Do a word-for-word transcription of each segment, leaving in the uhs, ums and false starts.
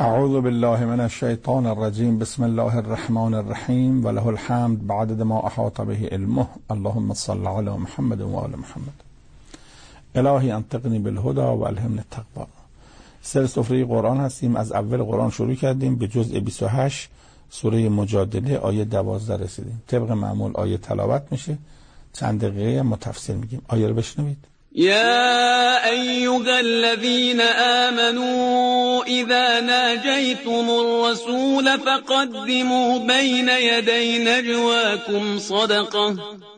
اعوذ بالله من الشیطان الرجیم. بسم الله الرحمن الرحیم و له الحمد بعدد ما احاط به علمه. اللهم صل علی محمد و آل محمد. الهی انطقنی بالهدى و الهمنی التقوی. سر سفره قرآن هستیم. از اول قرآن شروع کردیم، به جزء بیست و هشت سوره مجادله آیه دوازده رسیدیم. طبق معمول آیه تلاوت میشه، چند دقیقه ما تفسیر میگیم. آیه رو بشنوید. يا أيها الذين آمنوا إذا ناجيتم الرسول فقدموا بين يدي نجواكم صدقة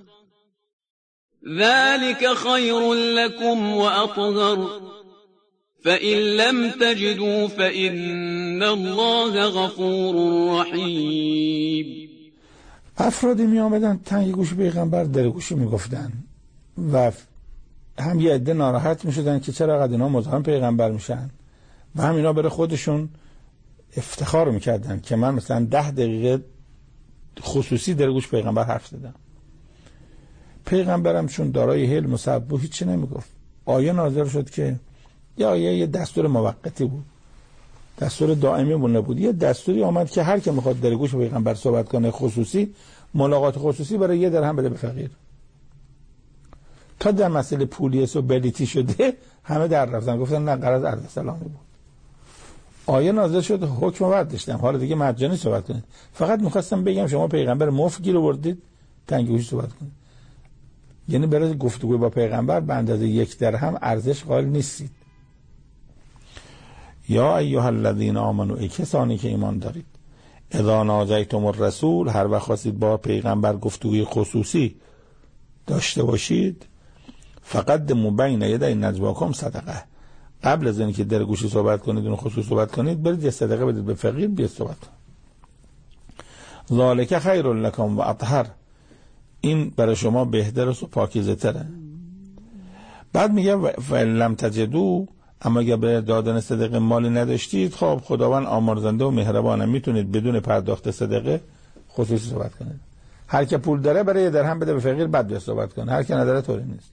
ذلك خير لكم وأطهر فإن لم تجدوا فإن الله غفور رحيم. افرادی می آمدن تنگ گوش پیغمبر در گوشی می گفتن و هم یه عده ناراحت می شدن که چرا قد اینا مزاحم پیغمبر میشن و هم اینا برای خودشون افتخار میکردن که من مثلا ده دقیقه خصوصی در گوش پیغمبر حرف زدم. پیغمبرم چون دارای حلم و صبر هیچی نمیگفت. آیه نازل شد که یا آیه یه دستور موقتی بود، دستور دائمی بود نبود. یه دستوری آمد که هر که میخواد در گوش پیغمبر صحبت کنه خصوصی، ملاقات خصوصی، برای یه درهم بده به فقیر. تا در مسئله پولیس و بلیتی شده همه در رفتن، گفتن نه غرض عرض سلامی بود. آیه نازل شد، حکم بعد داشتم، حالا دیگه مجانی صحبت کنید. فقط میخواستم بگم شما پیغمبر مفت گیر آوردید تنگ گوش صحبت کنید، یعنی برای گفتگو با پیغمبر به اندازه یک درهم ارزش قائل نیستید. یا ایها الذین آمنوا، ای کسانی که ایمان دارید، اذا ناجیتم الرسول، هر وقت خواستید با پیغمبر گفتگوی خصوصی داشته باشید، فقدموا بین یدی نجواکم صدقه، قبل از اینکه در گوشی صحبت کنید اون خصوصی صحبت کنید برید یه صدقه بدید به فقیر، بیاد صحبت کنید. ذالک خیر لکم و اطهر، این برای شما بهتر و پاکیزه تره. بعد میگه فإن لم تجدوا، اما اگه به دادن صدقه مالی نداشتید، خب خداوند آمرزنده و مهربانه، میتونید بدون پرداخت صدقه خصوصی صحبت کنید. هر که پول داره برای یه درهم بده به فقیر، بعد بیاد صحبت کنه. هر که نداره طوری نیست.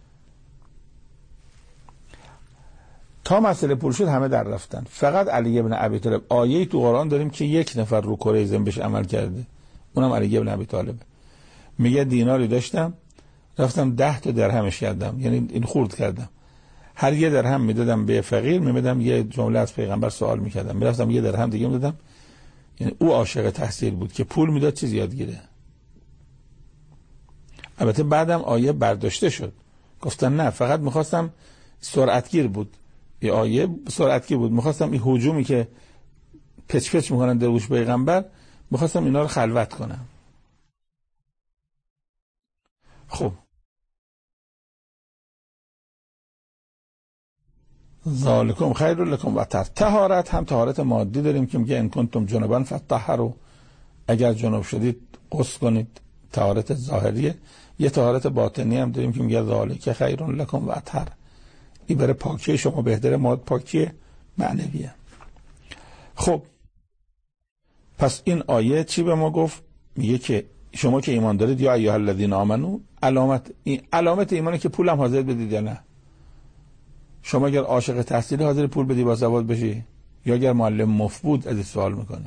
تا مسئله پول شد همه در رفتن، فقط علی ابن ابی طالب. آیه تو قرآن داریم که یک نفر رو کره زمین بهش عمل کرده، اونم علی ابن ابی طالب. میگه دیناری داشتم رفتم ده تا درهمش کردم، یعنی این خورد کردم، هر یه درهم میدادم به فقیر، میدادم یه جمله از پیغمبر سوال میکردم، میرفتم یه درهم دیگه میدادم. یعنی او عاشق تحصیل بود که پول میداد چیز یاد گیره. البته بعدم آیه برداشته شد، گفتن نه فقط میخواستم سرعتگیر بود، یه آیه سرعتگیر بود، میخواستم این هجومی که پچ پچ میکنن در گوش پیغمبر، میخواستم اینا رو خلوت کنم. خب ذالکم خیر لکم و اطهر. طهارت هم طهارت مادی داریم که میگه ان کنتم جنبا فطهروا، اگر جنب شدید غسل کنید، طهارت ظاهریه. یه طهارت باطنی هم داریم که میگه ذالک خیر لکم و اطهر، این برای پاکی شما بهتره، ماد پاکی معنویه. خب پس این آیه چی به ما گفت؟ میگه که شما که ایمان دارید، یا ایها الذین آمنو، علامت این علامت ایمانه که پولم حاضر بدید یا نه. شما اگر عاشق تحصیل حاضر پول بدی با سواد بشی، یا اگر معلم مفت بود از سوال میکنی.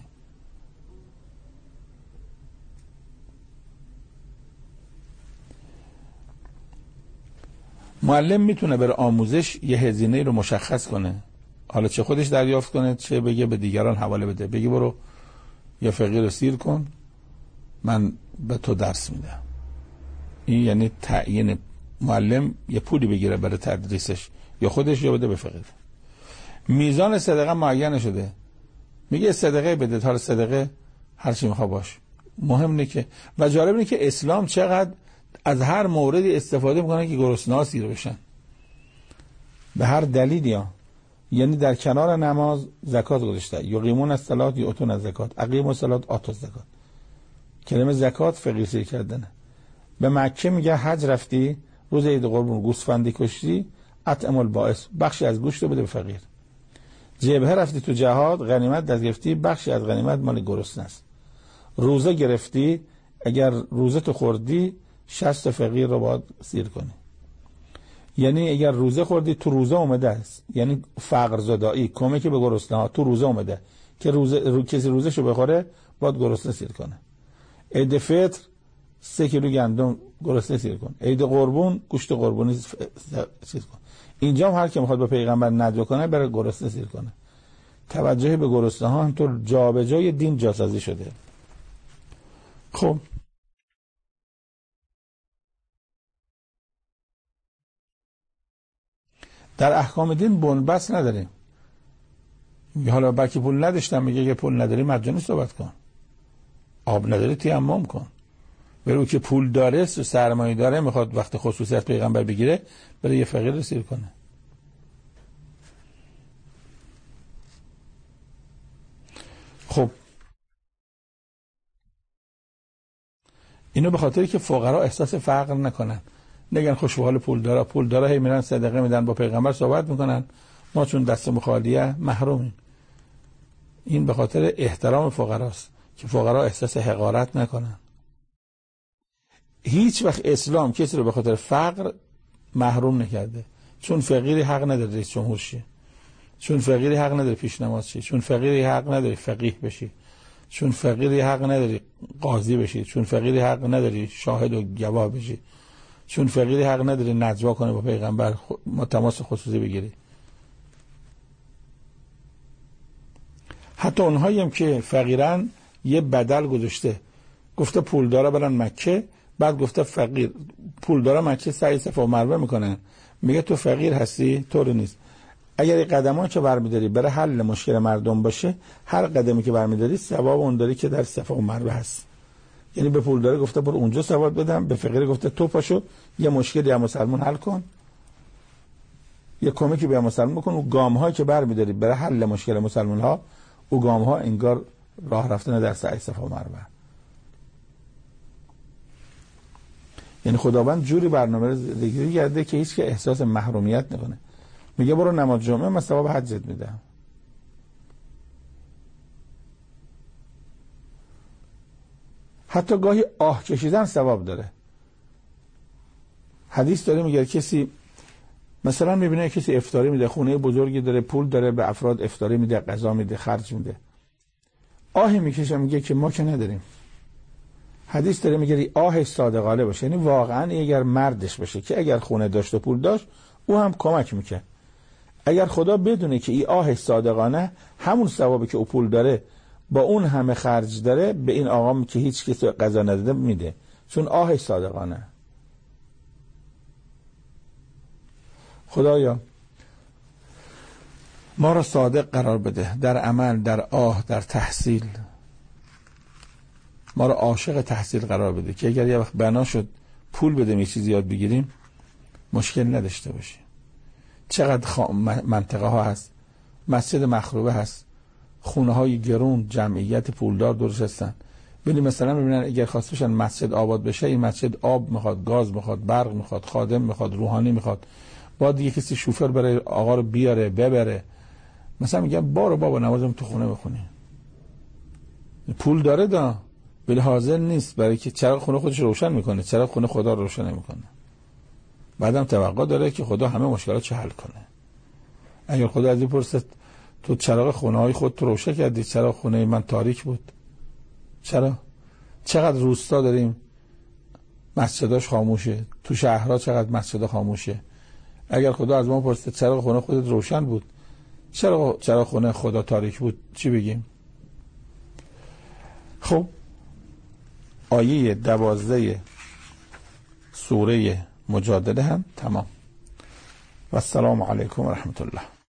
معلم میتونه برای آموزش یه هزینه رو مشخص کنه، حالا چه خودش دریافت کنه چه بگه به دیگران حواله بده، بگی برو یا فقیر رو سیر کن من به تو درس میدم. این یعنی تعیین معلم یه پولی بگیره برای تدریسش، یا خودش یا بده به فقیر. میزان صدقه معین شده، میگه صدقه بده، تا صدقه هر چی میخوا باش، مهم نه که. و جالب اینه که اسلام چقدر از هر موردی استفاده میکنه که گرسنه‌ها سیر بشن، به هر دلیلی ها. یعنی در کنار نماز زکات گذاشته، یقیمون الصلاة یؤتون الزکات، اقیموا الصلاة آتوا الزکات. کلمه زکات فقیر سیر کردنه. به مکه میگه حج رفتی، روز عید قربون گوسفندی کشتی، اطعم البائس، بخشی از گوشت بده به فقیر. جبهه رفتی تو جهاد، غنیمت دست گرفتی، بخشی از غنیمت مال گرسنه است. روزه گرفتی، اگر روزه تو خوردی شصت فقیر رو باید سیر کنی. یعنی اگر روزه خوردی تو روزه اومده است، یعنی فقر زدایی، کمک به گرسنه ها تو روزه اومده که روزه رو کسی روزشو بخوره باید گرسنه سیر کنه. عید فطر سه کیلو گندم گرسنه سیر کن. عید قربون گوشت قربونی سیر کن. اینجا هم هر کی میخواد به پیغمبر ندعا کنه بره گرسنه سیر کنه. توجه به گرسنه ها همطور جابجای دین جاسازی شده. خب در احکام دین بنبست نداریم. حالا بلکه پول نداشتم میگه که پول نداری مجانی صحبت کن، آب نداری تیمم کن. برو که پول داره، سرمایه داره، میخواد وقت خصوصیت پیغمبر بگیره بره یه فقیر رو سیر کنه. خب اینو به خاطری که فقرا احساس فقر نکنن، نگن خوشحال پول داره، پول داره هی میرن صدقه میدن، با پیغمبر صحبت میکنن، ما چون دست خالیه محرومیم. این به خاطر احترام فقراست که فقرا احساس حقارت نکنن. هیچ وقت اسلام کسی رو به خاطر فقر محروم نکرده. چون فقیری حق نداره رئیس جمهور شی، چون فقیری حق نداره پیش نماز شی، چون فقیری حق نداره فقیه بشی، چون فقیری حق نداری قاضی بشی، چون فقیری حق نداری شاهد و گواه بشی، چون فقیری حق نداری نجوا کنه با پیغمبر تماس خصوصی بگیری. حتی اونهایی هم که فقیرن یه بدل گذاشته، گفته پول داره برن مکه، بعد گفته فقیر پول داره مکه سعی صفا و مروه میکنن، میگه تو فقیر هستی؟ طور نیست. اگر این قدمایی که برمیداری برای حل مشکل مردم باشه، هر قدمی که برمیداری ثواب اون داری که در صفا و مروه هست. یعنی به پول داره گفته برو اونجا ثواب بدم، به فقیر گفته تو پاشو یه مشکلی هم مسلمان حل کن، یه کمکی به مسلمان بکن. و گام هایی که برمیداری برای حل مشکل مسلمان ها، او گام ها انگار راه رفتن در سعی صفا و مروه. یعنی خداوند جوری برنامه ریزی کرده که هیچ که احساس محرومیت نکنه. میگه برو نماز جمعه من ثواب حجت میدم. حتی گاهی آه کشیدن ثواب داره. حدیث داره میگه کسی مثلا میبینه کسی افطاری میده، خونه بزرگی داره، پول داره، به افراد افطاری میده، غذا میده، خرج میده، آهی میکشه، میگه که ما که نداریم. حدیث داره میگه آه صادقانه باشه، یعنی واقعا اگر مردش باشه که اگر خونه داشت و پول داشت او هم کمک میکنه. اگر خدا بدونه که این آه صادقانه همون ثوابی که او پول داره با اون همه خرج داره، به این آقا که هیچ کسی غذا نداده میده، چون آه صادقانه. خدایا ما را صادق قرار بده در عمل، در آه، در تحصیل. ما را عاشق تحصیل قرار بده که اگر یه وقت بنا شد پول بدیم یه چیزی یاد بگیریم مشکل نداشته باشیم. چقدر خا... منطقه ها هست مسجد مخروبه هست، خونه های گرون، جمعیت پولدار درست هستن. ببین مثلا ببینن اگر خواست بشن مسجد آباد بشه، این مسجد آب میخواد، گاز میخواد، برق میخواد، خادم میخواد، روحانی میخواد، باید دیگه کسی شوفر برای آقا رو بیاره ببره. مثلا میگن بارو بابا نمازم تو خونه بخونی. پول داره دا ولی حاضر نیست، برای که چراغ خونه خودش روشن میکنه، چراغ خونه خدا رو روشن نمیکنه. بعدم توقع داره که خدا همه مشکلات چه حل کنه. اگر خدا از این پرسد تو چراغ خونه های خود تو روشن کردی، چراغ خونه من تاریک بود، چرا؟ چقدر روستا داریم مسجداش خاموشه، تو شهرها چقدر مسجدا خاموشه. اگر خدا از ما پرسید چراغ خونه خودت روشن بود، چرا چراغ خونه خدا تاریک بود، چی بگیم؟ خب آیه دوازده سوره مجادله هم تمام. و السلام علیکم و رحمت الله.